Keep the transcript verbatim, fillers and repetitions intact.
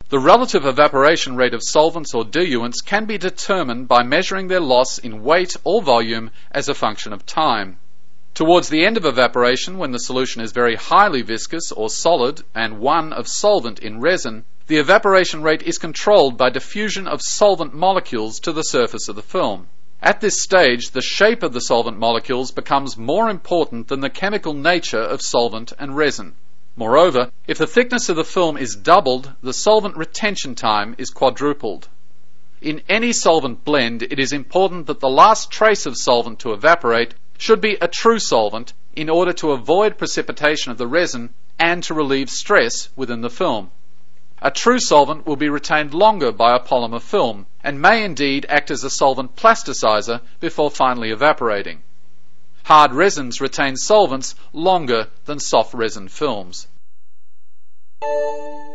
The relative evaporation rate of solvents or diluents can be determined by measuring their loss in weight or volume as a function of time. Towards the end of evaporation, when the solution is very highly viscous or solid and one of solvent in resin, the evaporation rate is controlled by diffusion of solvent molecules to the surface of the film. At this stage, the shape of the solvent molecules becomes more important than the chemical nature of solvent and resin. Moreover, if the thickness of the film is doubled, the solvent retention time is quadrupled. In any solvent blend, it is important that the last trace of solvent to evaporate should be a true solvent in order to avoid precipitation of the resin and to relieve stress within the film. A true solvent will be retained longer by a polymer film and may indeed act as a solvent plasticizer before finally evaporating. Hard resins retain solvents longer than soft resin films.